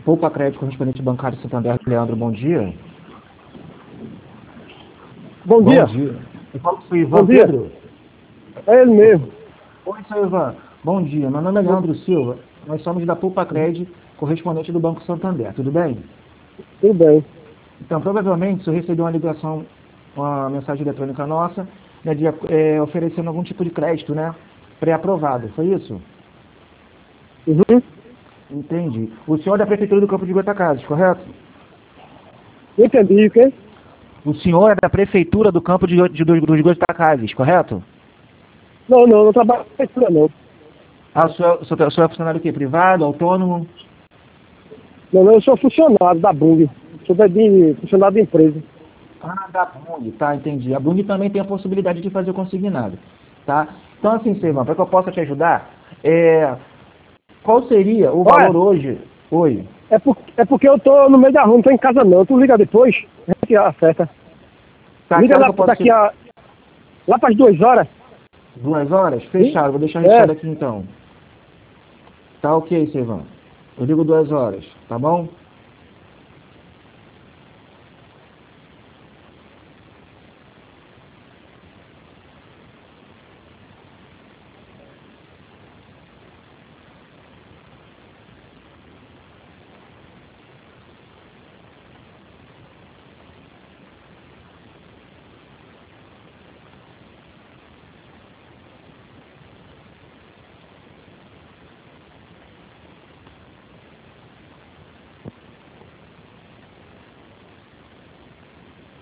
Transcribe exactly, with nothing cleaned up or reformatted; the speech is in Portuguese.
Poupa Crédito, correspondente bancário Santander. Leandro, bom dia. Bom, Bom dia. dia. Eu falo com o seu Ivan Bom dia. Pedro. É ele mesmo. Oi, seu Ivan. Bom dia. Meu nome é Leandro Silva. Nós somos da Poupa Crédito, correspondente do Banco Santander. Tudo bem? Tudo bem. Então, provavelmente, o senhor recebeu uma ligação, uma mensagem eletrônica nossa, né, de, é, oferecendo algum tipo de crédito, né? Pré-aprovado. Foi isso? Uhum. Entendi. O senhor é da Prefeitura do Campo de Goitacazes, correto? Entendi, o quê? O senhor é da Prefeitura do Campo de, de, dos dos Goitacazes, correto? Não, não, não trabalho com prefeitura, não. Ah, o senhor, o senhor, o senhor é funcionário o quê? Privado, autônomo? Não, não, eu sou funcionário da Bung. Sou da- de, funcionário de empresa. Ah, da Bung, tá, entendi. A Bung também tem a possibilidade de fazer o consignado, tá? Então, assim, Silvão, para que eu possa te ajudar, é, qual seria o Olha, valor hoje? Oi. é, por, é porque eu tô no meio da rua, não tô em casa não. Tu liga depois, a gente acerta. Tá, que Liga hora lá que eu posso daqui te... a... Lá para as duas horas. Duas horas? Sim? Fechado, vou deixar É, registrado aqui então. Tá ok, Silvão. Eu ligo duas horas, tá bom?